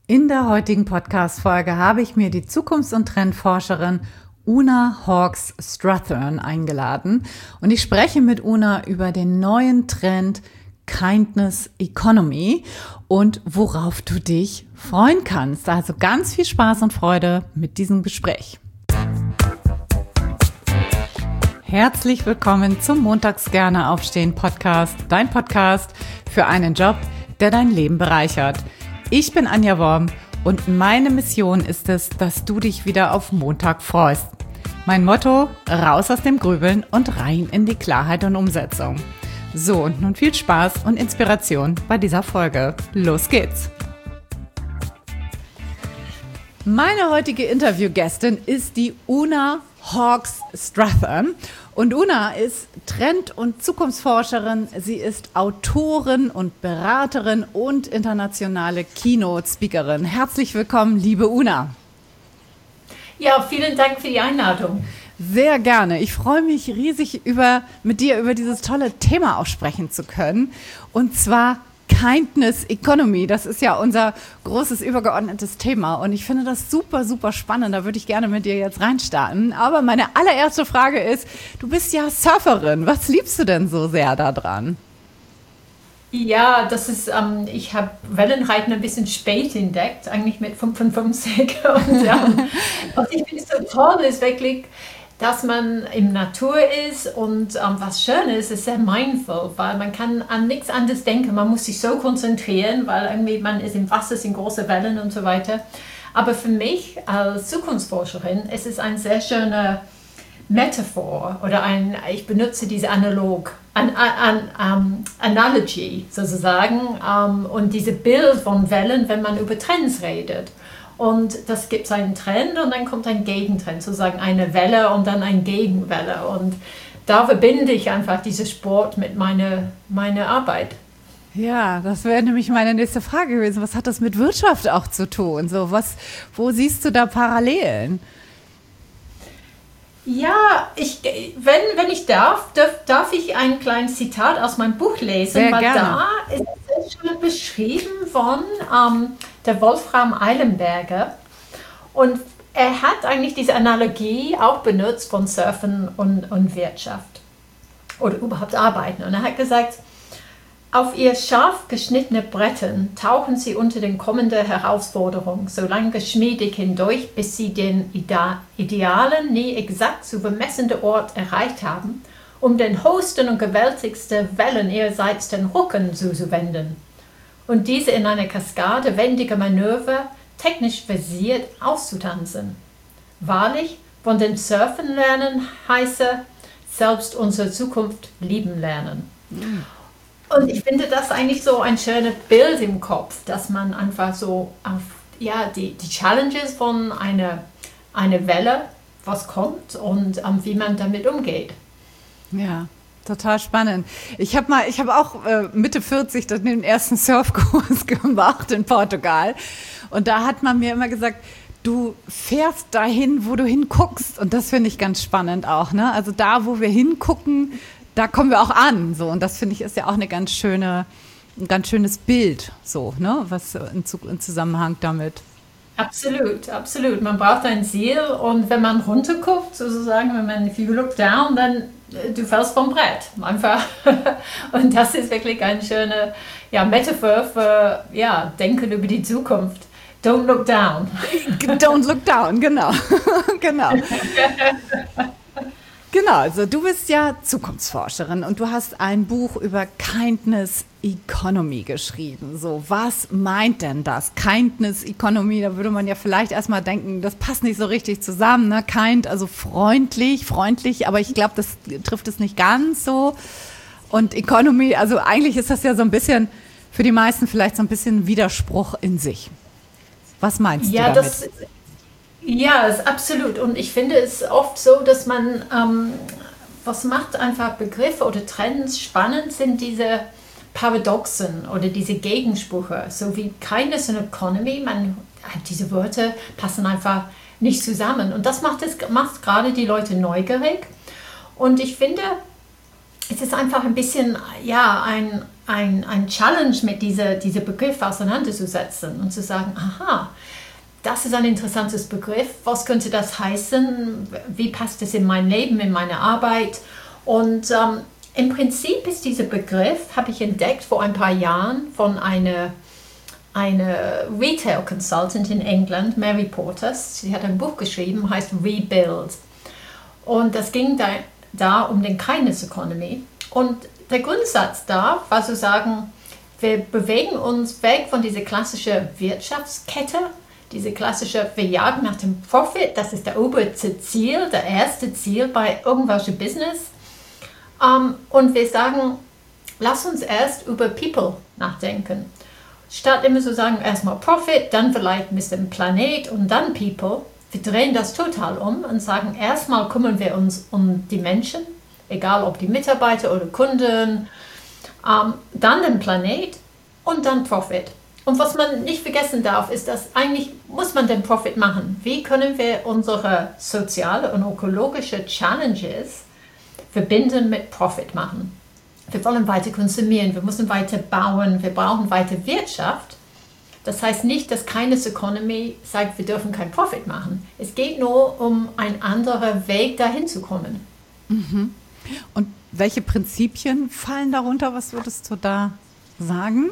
In der heutigen Podcast-Folge habe ich mir die Zukunfts- und Trendforscherin Una Hawkes-Strathern eingeladen und ich spreche mit Una über den neuen Trend Kindness Economy und worauf du dich freuen kannst. Also ganz viel Spaß und Freude mit diesem Gespräch. Herzlich willkommen zum Montags gerne aufstehen Podcast, dein Podcast für einen Job, der dein Leben bereichert. Ich bin Anja Worm und meine Mission ist es, dass du dich wieder auf Montag freust. Mein Motto: raus aus dem Grübeln und rein in die Klarheit und Umsetzung. So, und nun viel Spaß und Inspiration bei dieser Folge. Los geht's! Meine heutige Interviewgästin ist die Una Hawkes-Strathern. Und Una ist Trend- und Zukunftsforscherin. Sie ist Autorin und Beraterin und internationale Keynote-Speakerin. Herzlich willkommen, liebe Una. Ja, vielen Dank für die Einladung. Sehr gerne. Ich freue mich riesig, mit dir über dieses tolle Thema auch sprechen zu können. Und zwar Kindness Economy. Das ist ja unser großes übergeordnetes Thema. Und ich finde das super, super spannend. Da würde ich gerne mit dir jetzt reinstarten. Aber meine allererste Frage ist, du bist ja Surferin. Was liebst du denn so sehr daran? Ja, das ist, ich habe Wellenreiten ein bisschen spät entdeckt, eigentlich mit 55. Und was ich finde so toll ist wirklich, dass man in Natur ist und was schön ist sehr mindful, weil man kann an nichts anderes denken. Man muss sich so konzentrieren, weil irgendwie man ist im Wasser, es sind große Wellen und so weiter. Aber für mich als Zukunftsforscherin ist es ein sehr schöner Metaphor oder ich benutze diese Analogy sozusagen und diese Bild von Wellen, wenn man über Trends redet. Und das gibt einen Trend und dann kommt ein Gegentrend, sozusagen eine Welle und dann eine Gegenwelle. Und da verbinde ich einfach diesen Sport mit meiner Arbeit. Ja, das wäre nämlich meine nächste Frage gewesen. Was hat das mit Wirtschaft auch zu tun? So, wo siehst du da Parallelen? Ja, wenn ich darf ich ein kleines Zitat aus meinem Buch lesen, sehr weil gerne. Da ist es schon beschrieben von der Wolfram Eilenberger und er hat eigentlich diese Analogie auch benutzt von Surfen und Wirtschaft oder überhaupt Arbeiten und er hat gesagt, auf ihr scharf geschnittene Brettern tauchen sie unter den kommenden Herausforderungen so lange geschmiedig hindurch, bis sie den idealen, nie exakt zu bemessenden Ort erreicht haben, um den höchsten und gewaltigsten Wellen ihrerseits den Rücken zuzuwenden und diese in einer Kaskade wendiger Manöver technisch versiert auszutanzen. Wahrlich, von den Surfen lernen heiße, selbst unsere Zukunft lieben lernen. Und ich finde das eigentlich so ein schönes Bild im Kopf, dass man einfach so auf die Challenges von einer Welle, was kommt und wie man damit umgeht. Ja, total spannend. Ich habe auch Mitte 40 den ersten Surfkurs gemacht in Portugal und da hat man mir immer gesagt, du fährst dahin, wo du hinguckst und das finde ich ganz spannend auch, ne? Also da, wo wir hingucken, da kommen wir auch an, so, und das finde ich ist ja auch ein ganz schönes Bild, so, ne, was in Zusammenhang damit. Absolut, absolut. Man braucht ein Ziel und wenn man runterguckt, sozusagen, if you look down, dann du fällst vom Brett, einfach. Und das ist wirklich eine schöne Metaphor für Denken über die Zukunft. Don't look down. Don't look down, genau. Genau. Genau, also du bist ja Zukunftsforscherin und du hast ein Buch über Kindness Economy geschrieben. So, was meint denn das? Kindness Economy, da würde man ja vielleicht erstmal denken, das passt nicht so richtig zusammen, ne? Kind, also freundlich, aber ich glaube, das trifft es nicht ganz so. Und Economy, also eigentlich ist das ja so ein bisschen, für die meisten vielleicht so ein bisschen Widerspruch in sich. Was meinst du damit? Ja, ist absolut. Und ich finde es oft so, dass man, was macht einfach Begriffe oder Trends spannend, sind diese Paradoxen oder diese Gegensprüche. So wie Kindness und Economy, diese Wörter passen einfach nicht zusammen. Und das macht gerade die Leute neugierig. Und ich finde, es ist einfach ein bisschen, ein Challenge mit diesem Begriff auseinanderzusetzen und zu sagen, aha, das ist ein interessantes Begriff, was könnte das heißen, wie passt es in mein Leben, in meine Arbeit? Und im Prinzip ist dieser Begriff, habe ich entdeckt vor ein paar Jahren von einer Retail Consultant in England, Mary Portas. Sie hat ein Buch geschrieben, heißt Rebuild. Und das ging da um den Kindness Economy. Und der Grundsatz da war zu sagen, wir bewegen uns weg von dieser klassischen Wirtschaftskette, diese klassische, wir jagen nach dem Profit, das ist der oberste Ziel, der erste Ziel bei irgendwelchen Business. Und wir sagen, lass uns erst über People nachdenken. Statt immer zu sagen, erstmal Profit, dann vielleicht mit dem Planet und dann People. Wir drehen das total um und sagen, erstmal kümmern wir uns um die Menschen, egal ob die Mitarbeiter oder Kunden, dann den Planet und dann Profit. Und was man nicht vergessen darf, ist, dass eigentlich muss man den Profit machen. Wie können wir unsere soziale und ökologische Challenges verbinden mit Profit machen? Wir wollen weiter konsumieren, wir müssen weiter bauen, wir brauchen weiter Wirtschaft. Das heißt nicht, dass Kindness Economy sagt, wir dürfen keinen Profit machen. Es geht nur um einen anderen Weg, dahin zu kommen. Mhm. Und welche Prinzipien fallen darunter? Was würdest du da sagen?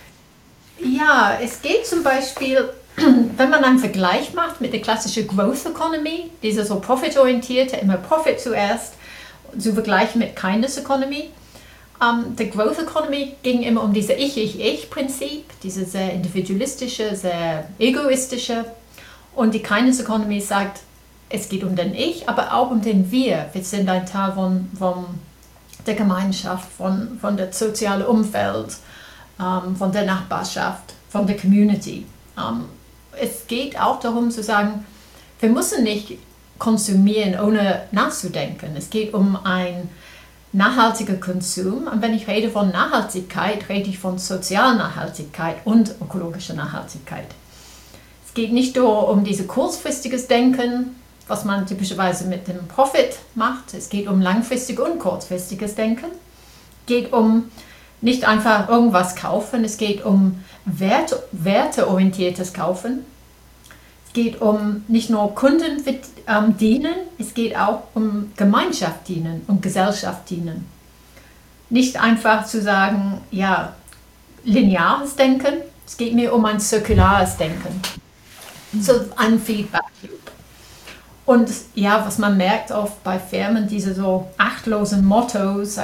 Ja, es geht zum Beispiel, wenn man einen Vergleich macht mit der klassischen Growth Economy, diese so profitorientierte, immer Profit zuerst, zu vergleichen mit Kindness Economy. Der Growth Economy ging immer um diese Ich-Ich-Ich-Prinzip, diese sehr individualistische, sehr egoistische. Und die Kindness Economy sagt, es geht um den Ich, aber auch um den Wir. Wir sind ein Teil von der Gemeinschaft, von der sozialen Umfeld, von der Nachbarschaft, von der Community. Es geht auch darum zu sagen, wir müssen nicht konsumieren, ohne nachzudenken. Es geht um ein nachhaltiger Konsum. Und wenn ich rede von Nachhaltigkeit, rede ich von sozialer Nachhaltigkeit und ökologischer Nachhaltigkeit. Es geht nicht nur um dieses kurzfristiges Denken, was man typischerweise mit dem Profit macht. Es geht um langfristiges und kurzfristiges Denken. Es geht um nicht einfach irgendwas kaufen. Es geht um werteorientiertes Kaufen. Es geht um nicht nur Kunden dienen, es geht auch um Gemeinschaft dienen und Gesellschaft dienen. Nicht einfach zu sagen, ja, lineares Denken, es geht mir um ein zirkulares Denken. So ein Feedback Loop. Und ja, was man merkt oft bei Firmen, diese so achtlosen Mottos,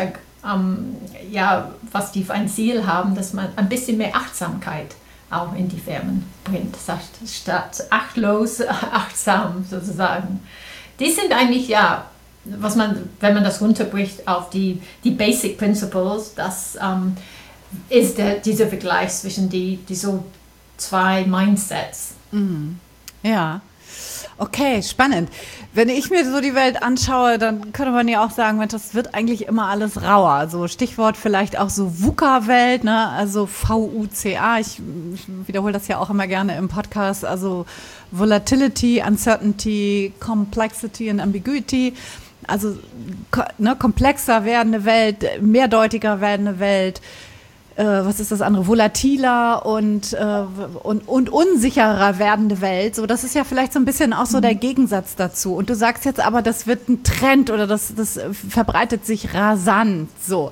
ja, was die für ein Ziel haben, dass man ein bisschen mehr Achtsamkeit auch in die Firmen bringt, statt achtlos, achtsam sozusagen. Die sind eigentlich, ja, was man, wenn man das runterbricht auf die Basic Principles, das ist dieser Vergleich zwischen die so zwei Mindsets. Mhm. Ja. Okay, spannend. Wenn ich mir so die Welt anschaue, dann könnte man ja auch sagen, Mensch, das wird eigentlich immer alles rauer. So Stichwort vielleicht auch so VUCA-Welt, ne? Also VUCA. Ich wiederhole das ja auch immer gerne im Podcast. Also Volatility, Uncertainty, Complexity und Ambiguity. Also komplexer werdende Welt, mehrdeutiger werdende Welt. Was ist das andere? Volatiler und unsicherer werdende Welt. So, das ist ja vielleicht so ein bisschen auch so der Gegensatz dazu. Und du sagst jetzt aber, das wird ein Trend oder das verbreitet sich rasant. So,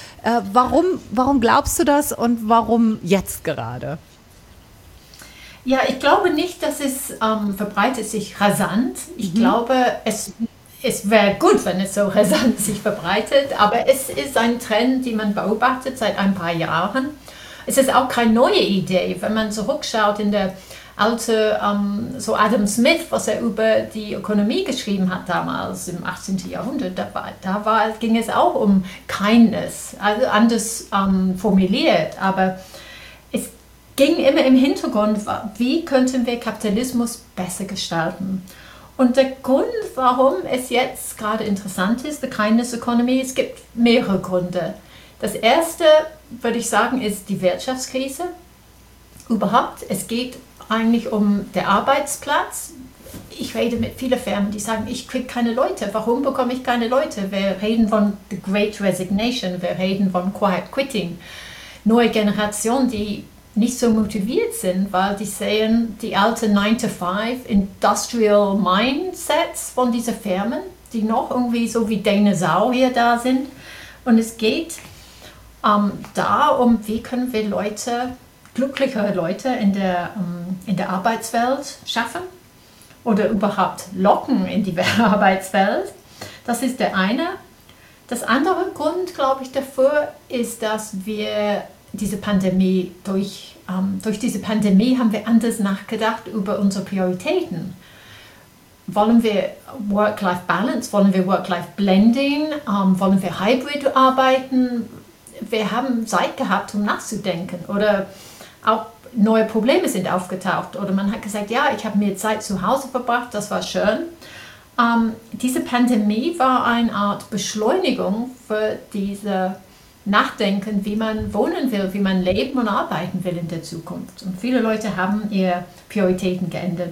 warum glaubst du das und warum jetzt gerade? Ja, ich glaube nicht, dass es verbreitet sich rasant. Ich glaube, es wäre gut, wenn es so rasant sich verbreitet, aber es ist ein Trend, den man beobachtet seit ein paar Jahren. Es ist auch keine neue Idee, wenn man zurückschaut in der alte so Adam Smith, was er über die Ökonomie geschrieben hat damals im 18. Jahrhundert, ging es auch um Kindness, also anders formuliert, aber es ging immer im Hintergrund, wie könnten wir Kapitalismus besser gestalten. Und der Grund, warum es jetzt gerade interessant ist, die Kindness Economy, es gibt mehrere Gründe. Das erste, würde ich sagen, ist die Wirtschaftskrise. Überhaupt, es geht eigentlich um den Arbeitsplatz. Ich rede mit vielen Firmen, die sagen, ich kriege keine Leute. Warum bekomme ich keine Leute? Wir reden von the Great Resignation, wir reden von Quiet Quitting. neue Generation, die nicht so motiviert sind, weil die sehen die alten 9-to-5 Industrial Mindsets von diesen Firmen, die noch irgendwie so wie Dinosaurier da sind. Und es geht darum, wie können wir glücklichere Leute in der Arbeitswelt schaffen oder überhaupt locken in die Arbeitswelt. Das ist der eine. Das andere Grund, glaube ich, dafür ist, dass wir diese Pandemie, durch diese Pandemie haben wir anders nachgedacht über unsere Prioritäten. Wollen wir Work-Life-Balance? Wollen wir Work-Life-Blending? Wollen wir Hybrid arbeiten? Wir haben Zeit gehabt, um nachzudenken. Oder auch neue Probleme sind aufgetaucht. Oder man hat gesagt, ja, ich habe mehr Zeit zu Hause verbracht, das war schön. Diese Pandemie war eine Art Beschleunigung für diese Nachdenken, wie man wohnen will, wie man leben und arbeiten will in der Zukunft. Und viele Leute haben ihre Prioritäten geändert.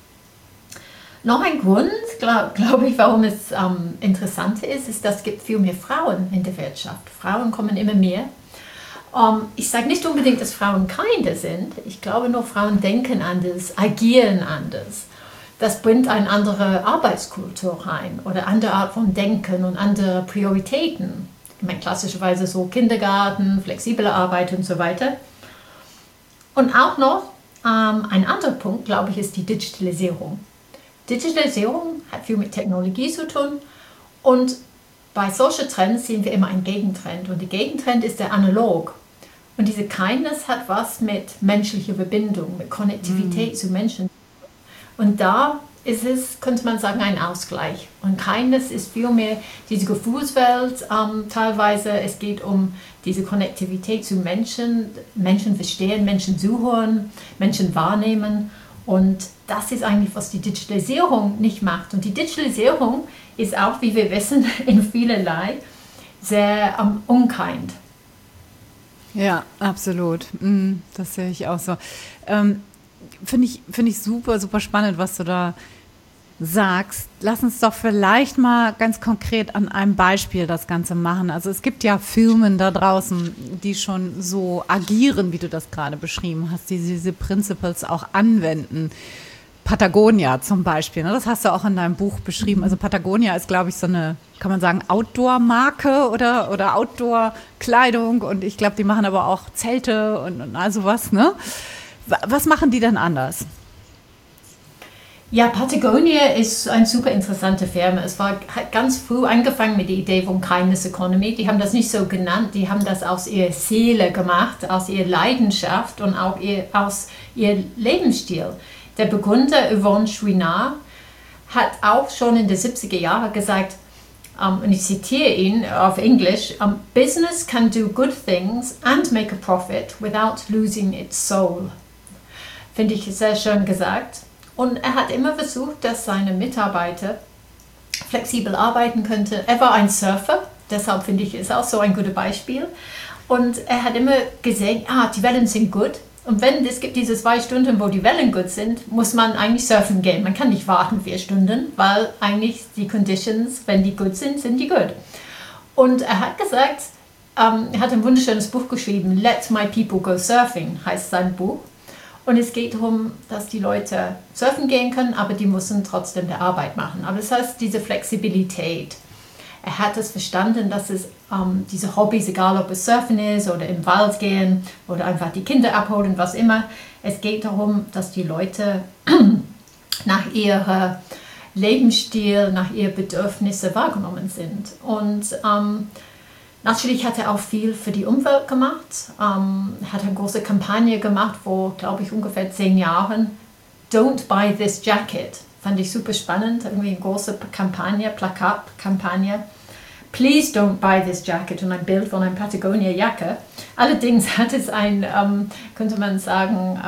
Noch ein Grund, glaube ich, warum es interessanter ist, dass es gibt viel mehr Frauen in der Wirtschaft. Frauen kommen immer mehr. Ich sage nicht unbedingt, dass Frauen keine sind. Ich glaube nur, Frauen denken anders, agieren anders. Das bringt eine andere Arbeitskultur rein oder andere Art von Denken und andere Prioritäten. Ich meine, klassischerweise so Kindergarten, flexible Arbeit und so weiter. Und auch noch ein anderer Punkt, glaube ich, ist die Digitalisierung. Digitalisierung hat viel mit Technologie zu tun und bei solchen Trends sehen wir immer einen Gegentrend und der Gegentrend ist der Analog. Und diese Kindness hat was mit menschlicher Verbindung, mit Konnektivität zu Menschen. Und da ist es, könnte man sagen, ein Ausgleich. Und Kindness ist vielmehr diese Gefühlswelt teilweise. Es geht um diese Konnektivität zu Menschen, Menschen verstehen, Menschen zuhören, Menschen wahrnehmen. Und das ist eigentlich, was die Digitalisierung nicht macht. Und die Digitalisierung ist auch, wie wir wissen, in vielerlei sehr unkind. Ja, absolut. Das sehe ich auch so. Finde ich super, super spannend, was du da sagst. Lass uns doch vielleicht mal ganz konkret an einem Beispiel das Ganze machen. Also es gibt ja Firmen da draußen, die schon so agieren, wie du das gerade beschrieben hast, die diese Principles auch anwenden. Patagonia zum Beispiel, ne? Das hast du auch in deinem Buch beschrieben. Also Patagonia ist, glaube ich, so eine, kann man sagen, Outdoor-Marke oder Outdoor-Kleidung. Und ich glaube, die machen aber auch Zelte und all sowas, ne? Was machen die denn anders? Ja, Patagonia ist eine super interessante Firma. Hat ganz früh angefangen mit der Idee von Kindness Economy. Die haben das nicht so genannt, die haben das aus ihrer Seele gemacht, aus ihrer Leidenschaft und auch aus ihrem Lebensstil. Der Begründer Yvon Chouinard hat auch schon in den 70er Jahren gesagt, und ich zitiere ihn auf Englisch, Business can do good things and make a profit without losing its soul. Finde ich sehr schön gesagt. Und er hat immer versucht, dass seine Mitarbeiter flexibel arbeiten könnten. Er war ein Surfer, deshalb finde ich, ist auch so ein gutes Beispiel. Und er hat immer gesehen, die Wellen sind gut. Und wenn es gibt diese 2 Stunden, wo die Wellen gut sind, muss man eigentlich surfen gehen. Man kann nicht warten 4 Stunden, weil eigentlich die Conditions, wenn die gut sind, sind die gut. Und er hat gesagt, er hat ein wunderschönes Buch geschrieben, Let My People Go Surfing heißt sein Buch. Und es geht darum, dass die Leute surfen gehen können, aber die müssen trotzdem die Arbeit machen. Aber das heißt, diese Flexibilität. Er hat es verstanden, dass es diese Hobbys, egal ob es Surfen ist oder im Wald gehen oder einfach die Kinder abholen, was immer. Es geht darum, dass die Leute nach ihrem Lebensstil, nach ihren Bedürfnissen wahrgenommen sind. Und natürlich hat er auch viel für die Umwelt gemacht. Hat eine große Kampagne gemacht, vor, glaube ich, ungefähr 10 Jahren. Don't buy this jacket. Fand ich super spannend. Irgendwie eine große Kampagne, Plakatkampagne. Please don't buy this jacket. Und ein Bild von einer Patagonia-Jacke. Allerdings hat es ein, könnte man sagen,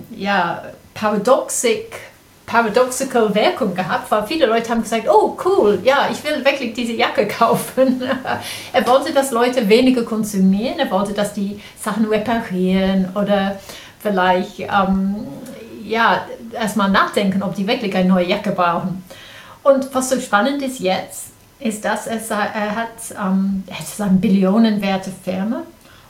paradoxical Wirkung gehabt, weil viele Leute haben gesagt, oh cool, ja, ich will wirklich diese Jacke kaufen. Er wollte, dass Leute weniger konsumieren, er wollte, dass die Sachen reparieren oder vielleicht erstmal nachdenken, ob die wirklich eine neue Jacke brauchen. Und was so spannend ist jetzt, ist, dass er hat eine billionenwerte Firma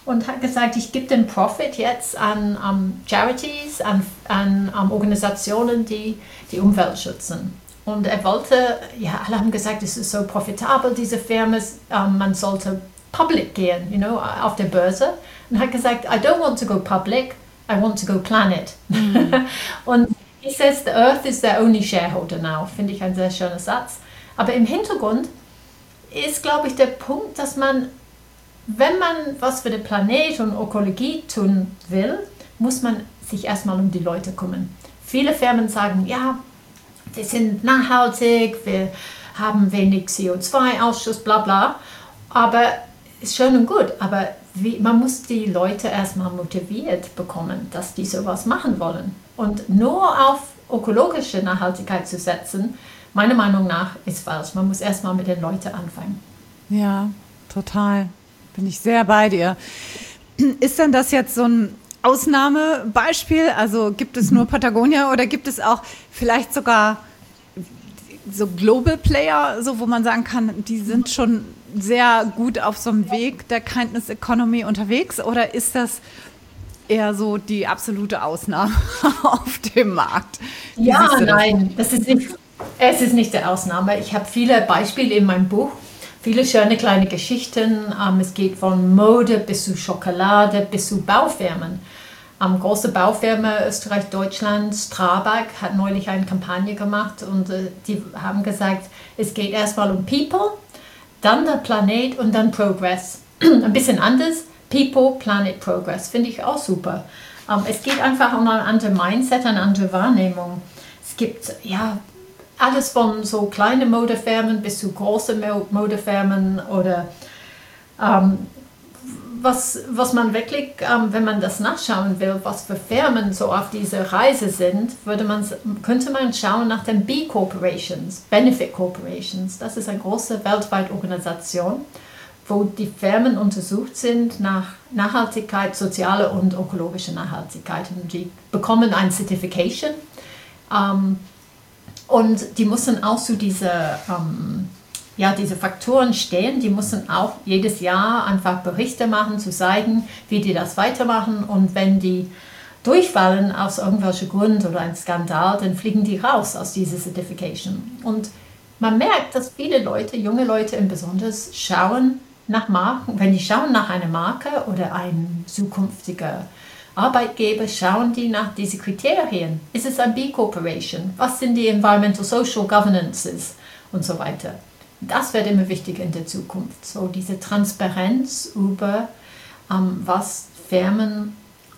und hat gesagt, ich gebe den Profit jetzt an Charities, an Organisationen, die die Umwelt schützen. Und er wollte, ja, alle haben gesagt, es ist so profitabel, diese Firma, man sollte public gehen, auf der Börse. Und hat gesagt, I don't want to go public, I want to go planet. Und he says, the earth is their only shareholder now. Finde ich ein sehr schöner Satz. Aber im Hintergrund ist, glaube ich, der Punkt, dass man, wenn man was für den Planet und Ökologie tun will, muss man sich erstmal um die Leute kümmern. Viele Firmen sagen, ja, wir sind nachhaltig, wir haben wenig CO2-Ausschuss, bla bla. Aber ist schön und gut, aber man muss die Leute erstmal motiviert bekommen, dass die sowas machen wollen. Und nur auf ökologische Nachhaltigkeit zu setzen, meiner Meinung nach, ist falsch. Man muss erstmal mit den Leuten anfangen. Ja, total. Bin ich sehr bei dir. Ist denn das jetzt so ein Ausnahmebeispiel? Also gibt es nur Patagonia oder gibt es auch vielleicht sogar so Global Player, so wo man sagen kann, die sind schon sehr gut auf so einem Weg der Kindness Economy unterwegs, oder ist das eher so die absolute Ausnahme auf dem Markt? Ja, nein, es ist nicht die Ausnahme. Ich habe viele Beispiele in meinem Buch, viele schöne kleine Geschichten. Es geht von Mode bis zu Schokolade bis zu Baufirmen. Große Baufirma Österreich, Deutschland, Strabag hat neulich eine Kampagne gemacht und die haben gesagt, es geht erstmal um People, dann der Planet und dann Progress. Ein bisschen anders, People, Planet, Progress, finde ich auch super. Es geht einfach um ein anderes Mindset, eine andere Wahrnehmung. Es gibt ja alles von so kleine Modefirmen bis zu große Modefirmen oder was man wirklich, wenn man das nachschauen will, was für Firmen so auf dieser Reise sind, könnte man schauen nach den B Corporations, Benefit Corporations. Das ist eine große weltweite Organisation, wo die Firmen untersucht sind nach Nachhaltigkeit, soziale und ökologische Nachhaltigkeit. Und die bekommen ein Certification und die müssen auch zu diese Faktoren stehen, die müssen auch jedes Jahr einfach Berichte machen, zu zeigen, wie die das weitermachen. Und wenn die durchfallen aus irgendwelchen Grund oder ein Skandal, dann fliegen die raus aus dieser Certification. Und man merkt, dass viele Leute, junge Leute im Besonderen, schauen nach Marken. Wenn die schauen nach einer Marke oder einem zukünftigen Arbeitgeber, schauen die nach diesen Kriterien. Ist es ein B Corporation? Was sind die Environmental Social Governances und so weiter? Das wird immer wichtiger in der Zukunft. So diese Transparenz über was Firmen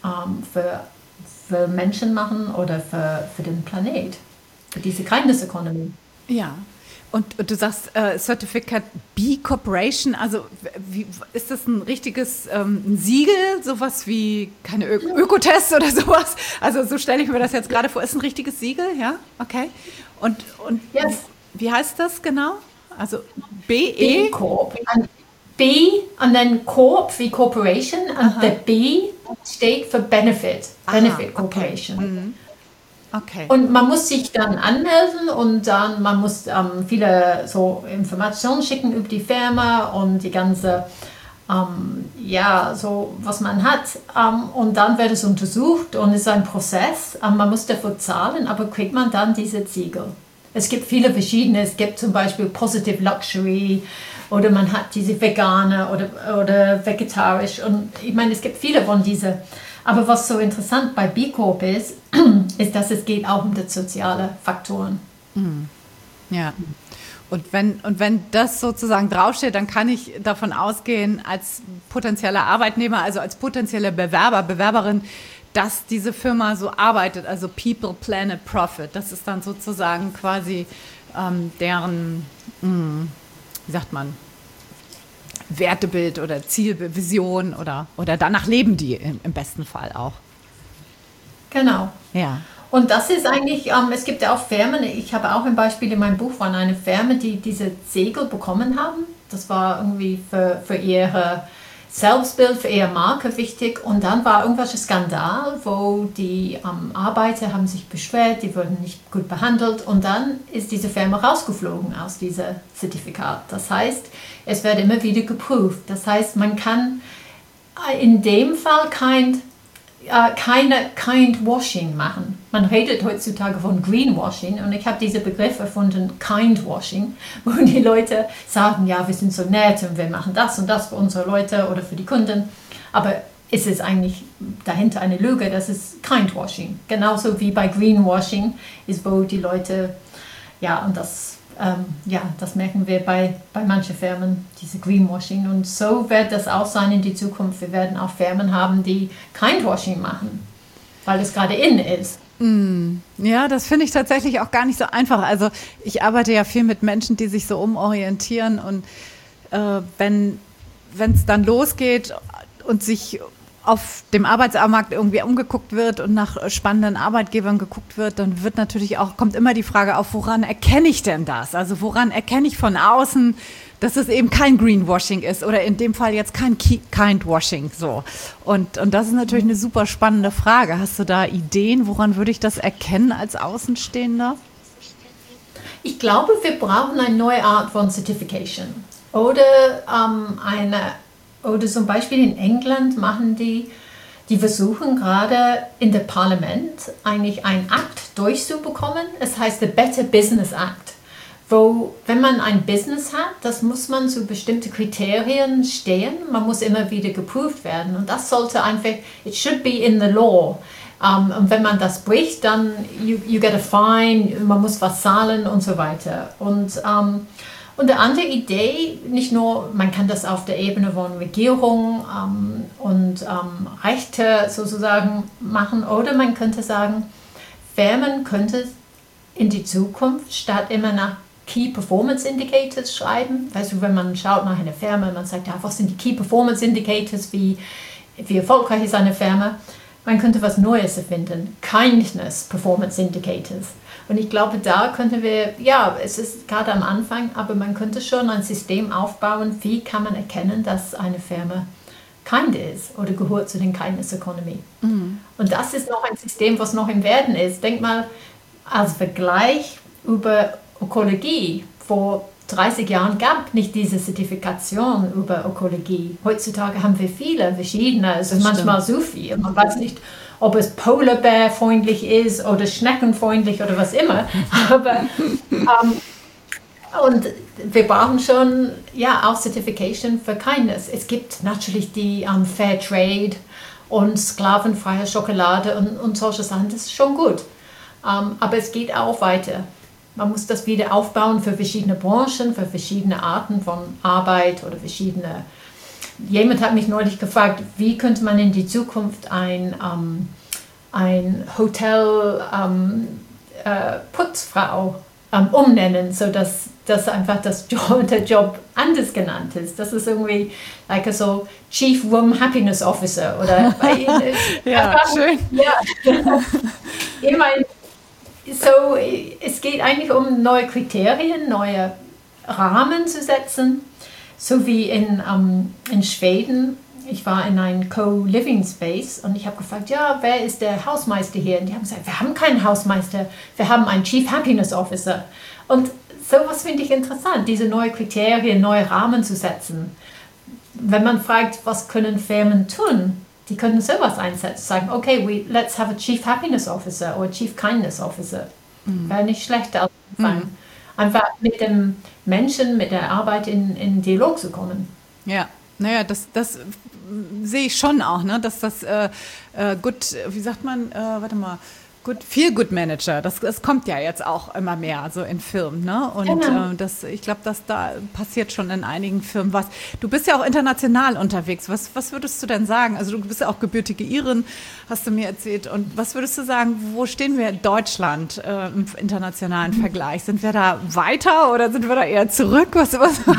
für Menschen machen oder für den Planet, für diese Kindness Economy. Ja, und du sagst Certificate B Corporation, also ist das ein richtiges ein Siegel, sowas wie keine Ökotest oder sowas? Also so stelle ich mir das jetzt gerade vor. Ist ein richtiges Siegel, ja? Okay. Und yes. Wie heißt das genau? Also B Corp. B und dann Corp wie Corporation und der B steht für Benefit Corporation. Okay. Mhm. Okay. Und man muss sich dann anmelden und dann man muss viele so Informationen schicken über die Firma und die ganze so was man hat und dann wird es untersucht und es ist ein Prozess. Man muss dafür zahlen, aber kriegt man dann diese Siegel. Es gibt viele verschiedene, es gibt zum Beispiel Positive Luxury oder man hat diese vegane oder vegetarisch und ich meine, es gibt viele von diesen. Aber was so interessant bei B Corp ist, dass es geht auch um die sozialen Faktoren. Ja, und wenn das sozusagen draufsteht, dann kann ich davon ausgehen, als potenzieller Arbeitnehmer, also als potenzieller Bewerber, Bewerberin, dass diese Firma so arbeitet, also People, Planet, Profit. Das ist dann sozusagen quasi deren, wie sagt man, Wertebild oder Zielbild, Vision oder danach leben die im besten Fall auch. Genau. Ja. Und das ist eigentlich, es gibt ja auch Firmen, ich habe auch ein Beispiel in meinem Buch von einer Firma, die diese Segel bekommen haben. Das war irgendwie für ihre Selbstbild, für ihre Marke wichtig. Und dann war irgendwelcher Skandal, wo die Arbeiter haben sich beschwert, die wurden nicht gut behandelt. Und dann ist diese Firma rausgeflogen aus diesem Zertifikat. Das heißt, es wird immer wieder geprüft. Das heißt, man kann in dem Fall keine Kind Washing machen. Man redet heutzutage von Greenwashing und ich habe diesen Begriff erfunden, Kind Washing, wo die Leute sagen, ja, wir sind so nett und wir machen das und das für unsere Leute oder für die Kunden, aber es ist eigentlich dahinter eine Lüge, das ist Kind Washing. Genauso wie bei Greenwashing ist, wo die Leute, ja, und das merken wir bei manchen Firmen, diese Greenwashing. Und so wird das auch sein in die Zukunft. Wir werden auch Firmen haben, die Kindwashing machen, weil es gerade in ist. Ja, das finde ich tatsächlich auch gar nicht so einfach. Also ich arbeite ja viel mit Menschen, die sich so umorientieren und wenn es dann losgeht und sich auf dem Arbeitsmarkt irgendwie umgeguckt wird und nach spannenden Arbeitgebern geguckt wird, dann wird natürlich auch, kommt immer die Frage auf, woran erkenne ich denn das? Also woran erkenne ich von außen, dass es eben kein Greenwashing ist oder in dem Fall jetzt kein Kindwashing, so. Und das ist natürlich eine super spannende Frage. Hast du da Ideen, woran würde ich das erkennen als Außenstehender? Ich glaube, wir brauchen eine neue Art von Certification oder oder zum Beispiel in England machen die versuchen gerade in der Parlament eigentlich einen Akt durchzubekommen. Es heißt the Better Business Act, wo, wenn man ein Business hat, das muss man zu bestimmten Kriterien stehen. Man muss immer wieder geprüft werden und das sollte einfach, it should be in the law. Und wenn man das bricht, dann you get a fine, man muss was zahlen und so weiter. Und eine andere Idee, nicht nur, man kann das auf der Ebene von Regierung und Rechte sozusagen machen, oder man könnte sagen, Firmen könnten in die Zukunft statt immer nach Key Performance Indicators schreiben. Weißt du, wenn man schaut nach einer Firma, man sagt, ja, was sind die Key Performance Indicators, wie erfolgreich ist eine Firma? Man könnte was Neues erfinden, Kindness Performance Indicators. Und ich glaube, da könnten wir, ja, es ist gerade am Anfang, aber man könnte schon ein System aufbauen, wie kann man erkennen, dass eine Firma kind ist oder gehört zu den Kindness Economy. Mhm. Und das ist noch ein System, was noch im Werden ist. Denk mal, als Vergleich über Ökologie, vor 30 Jahren gab nicht diese Zertifikation über Ökologie. Heutzutage haben wir viele verschiedene, also manchmal so viel. Man weiß nicht, ob es Polar Bear freundlich ist oder schneckenfreundlich oder was immer. Aber und wir brauchen schon auch Certification für Kindness. Es gibt natürlich die Fair Trade und sklavenfreie Schokolade und solche Sachen. Das ist schon gut. Aber es geht auch weiter. Man muss das wieder aufbauen für verschiedene Branchen, für verschiedene Arten von Arbeit oder verschiedene. Jemand hat mich neulich gefragt, wie könnte man in die Zukunft ein Hotel Putzfrau umnennen, sodass einfach der Job anders genannt ist. Das ist irgendwie like so Chief Room Happiness Officer oder ja, schön. Ja. Ich meine, so, es geht eigentlich um neue Kriterien, neue Rahmen zu setzen, so wie in Schweden. Ich war in einem Co-Living Space und ich habe gefragt, ja, wer ist der Hausmeister hier? Und die haben gesagt, wir haben keinen Hausmeister, wir haben einen Chief Happiness Officer. Und sowas finde ich interessant, diese neuen Kriterien, neue Rahmen zu setzen. Wenn man fragt, was können Firmen tun? Die können sowas einsetzen, sagen, okay, let's have a Chief Happiness Officer oder Chief Kindness Officer. Wäre nicht schlecht als Anfang. Einfach mit dem Menschen, mit der Arbeit in Dialog zu kommen. Ja, naja, das sehe ich schon auch, ne? Dass das gut, wie sagt man, Feel-Good Manager, das kommt ja jetzt auch immer mehr so in Firmen, ne? Und genau. Ich glaube, dass da passiert schon in einigen Firmen was. Du bist ja auch international unterwegs. Was würdest du denn sagen? Also du bist ja auch gebürtige Irin, hast du mir erzählt. Und was würdest du sagen, wo stehen wir in Deutschland im internationalen Vergleich? Sind wir da weiter oder sind wir da eher zurück? Was?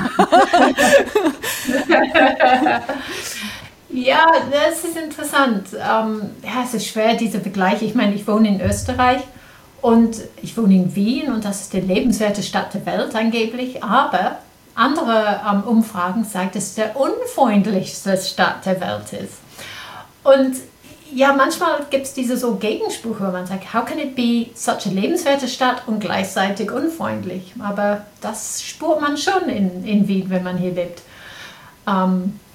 Ja, das ist interessant. Es ist schwer, diese Vergleiche. Ich meine, ich wohne in Österreich und ich wohne in Wien und das ist die lebenswerte Stadt der Welt angeblich. Aber andere Umfragen sagen, dass es der unfreundlichste Stadt der Welt ist. Und ja, manchmal gibt es diese so Gegensprüche, wo man sagt, how can it be such a lebenswerte Stadt und gleichzeitig unfreundlich? Aber das spürt man schon in Wien, wenn man hier lebt.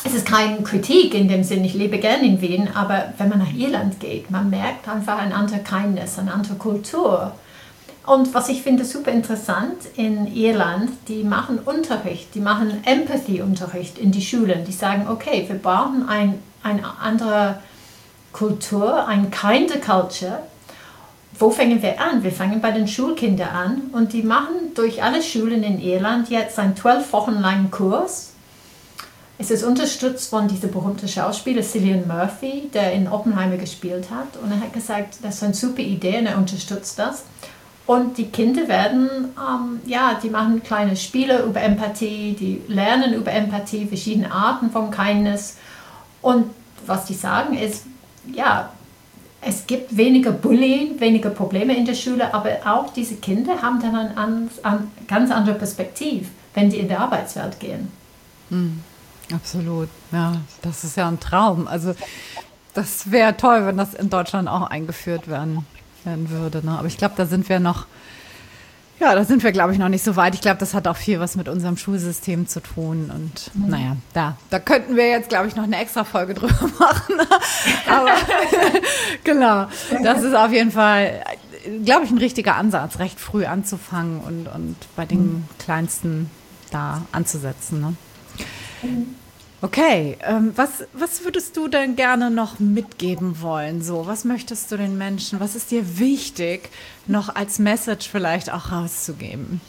es ist keine Kritik in dem Sinn, ich lebe gerne in Wien, aber wenn man nach Irland geht, man merkt einfach eine andere Kindness, eine andere Kultur. Und was ich finde super interessant in Irland, die machen Unterricht, die machen Empathy-Unterricht in die Schulen. Die sagen, okay, wir brauchen eine andere Kultur, eine kinder Culture. Wo fangen wir an? Wir fangen bei den Schulkindern an und die machen durch alle Schulen in Irland jetzt einen 12 Wochen langen Kurs. Es ist unterstützt von diesem berühmten Schauspieler Cillian Murphy, der in Oppenheimer gespielt hat. Und er hat gesagt, das ist eine super Idee und er unterstützt das. Und die Kinder werden, die machen kleine Spiele über Empathie, die lernen über Empathie, verschiedene Arten von Kindness. Und was die sagen ist, ja, es gibt weniger Bullying, weniger Probleme in der Schule, aber auch diese Kinder haben dann eine ganz andere Perspektive, wenn die in die Arbeitswelt gehen. Absolut, ja, das ist ja ein Traum. Also das wäre toll, wenn das in Deutschland auch eingeführt werden würde. Ne? Aber ich glaube, da sind wir, glaube ich, noch nicht so weit. Ich glaube, das hat auch viel was mit unserem Schulsystem zu tun. Und naja, da könnten wir jetzt, glaube ich, noch eine extra Folge drüber machen. Aber genau, das ist auf jeden Fall, glaube ich, ein richtiger Ansatz, recht früh anzufangen und bei den Kleinsten da anzusetzen. Ne? Okay, was würdest du denn gerne noch mitgeben wollen? So, was möchtest du den Menschen, was ist dir wichtig, noch als Message vielleicht auch rauszugeben?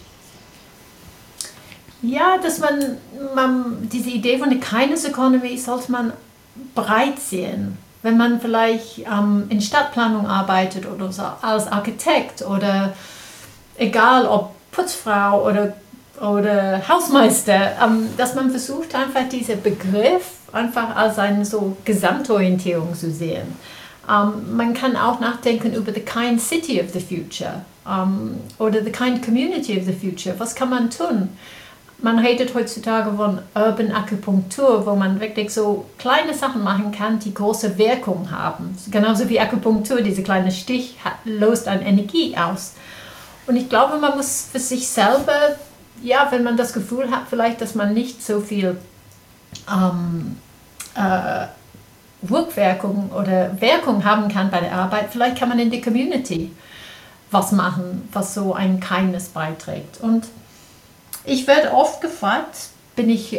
Ja, dass man diese Idee von der Kindness Economy sollte man breit sehen. Wenn man vielleicht in Stadtplanung arbeitet oder so, als Architekt oder egal ob Putzfrau oder Hausmeister, dass man versucht, einfach diesen Begriff einfach als eine so Gesamtorientierung zu sehen. Man kann auch nachdenken über the kind city of the future oder the kind community of the future. Was kann man tun? Man redet heutzutage von Urban Akupunktur, wo man wirklich so kleine Sachen machen kann, die große Wirkung haben. Genauso wie Akupunktur, dieser kleine Stich löst eine Energie aus. Und ich glaube, man muss für sich selber, ja, wenn man das Gefühl hat, vielleicht, dass man nicht so viel Rückwirkung oder Wirkung haben kann bei der Arbeit, vielleicht kann man in der Community was machen, was so ein Kindness beiträgt. Und ich werde oft gefragt, bin ich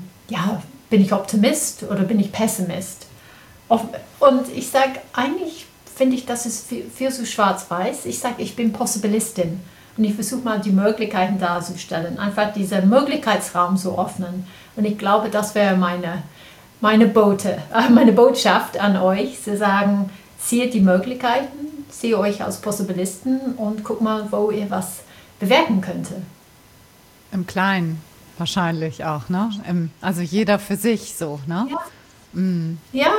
Optimist oder bin ich Pessimist? Und ich sage, eigentlich finde ich, das ist viel zu schwarz-weiß. Ich sage, ich bin Possibilistin. Und ich versuche mal, die Möglichkeiten darzustellen. Einfach diesen Möglichkeitsraum zu öffnen. Und ich glaube, das wäre meine Botschaft an euch, zu sagen, seht die Möglichkeiten, seht euch als Possibilisten und guckt mal, wo ihr was bewirken könnte. Im Kleinen wahrscheinlich auch, ne? Also jeder für sich so, ne? Ja. Ja.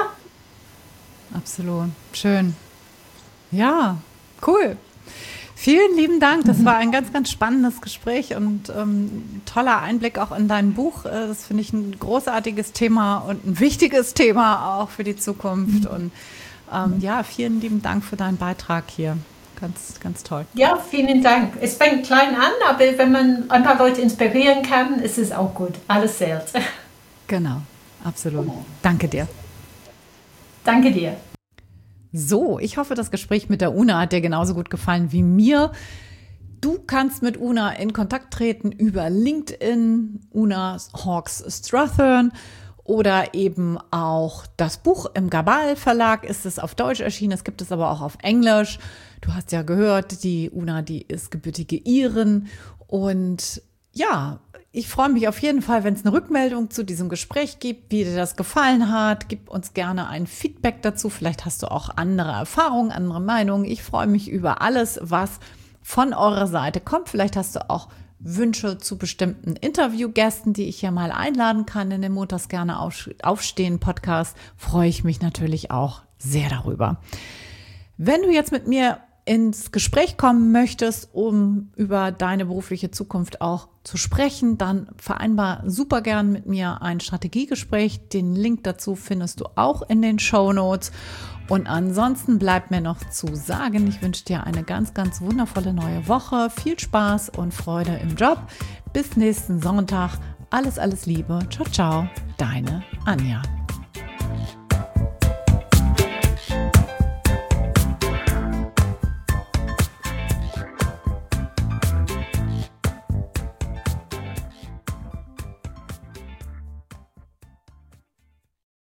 Absolut. Schön. Ja, cool. Vielen lieben Dank. Das war ein ganz, ganz spannendes Gespräch und toller Einblick auch in dein Buch. Das finde ich ein großartiges Thema und ein wichtiges Thema auch für die Zukunft. Und vielen lieben Dank für deinen Beitrag hier. Ganz, ganz toll. Ja, vielen Dank. Es fängt klein an, aber wenn man ein paar Leute inspirieren kann, ist es auch gut. Alles zählt. Genau, absolut. Danke dir. Danke dir. So, ich hoffe, das Gespräch mit der Una hat dir genauso gut gefallen wie mir. Du kannst mit Una in Kontakt treten über LinkedIn, Una Hawkes Strathern, oder eben auch das Buch im Gabal Verlag ist es auf Deutsch erschienen. Es gibt es aber auch auf Englisch. Du hast ja gehört, die Una, die ist gebürtige Irin. Und ja, ich freue mich auf jeden Fall, wenn es eine Rückmeldung zu diesem Gespräch gibt, wie dir das gefallen hat. Gib uns gerne ein Feedback dazu. Vielleicht hast du auch andere Erfahrungen, andere Meinungen. Ich freue mich über alles, was von eurer Seite kommt. Vielleicht hast du auch Wünsche zu bestimmten Interviewgästen, die ich hier mal einladen kann in den Montags gerne aufstehen Podcast. Freue ich mich natürlich auch sehr darüber. Wenn du jetzt mit mir ins Gespräch kommen möchtest, um über deine berufliche Zukunft auch zu sprechen, dann vereinbar super gern mit mir ein Strategiegespräch. Den Link dazu findest du auch in den Shownotes. Und ansonsten bleibt mir noch zu sagen, ich wünsche dir eine ganz, ganz wundervolle neue Woche. Viel Spaß und Freude im Job. Bis nächsten Sonntag. alles, alles Liebe. Ciao, ciao, deine Anja.